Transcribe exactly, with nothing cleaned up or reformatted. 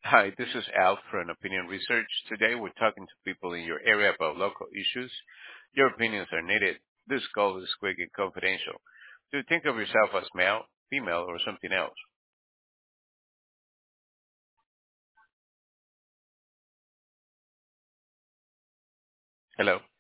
Hi, this is Al from Opinion Research. Today we're talking to people in your area about local issues. Your opinions are needed. This call is quick and confidential. Do you think of yourself as male, female, or something else? Hello?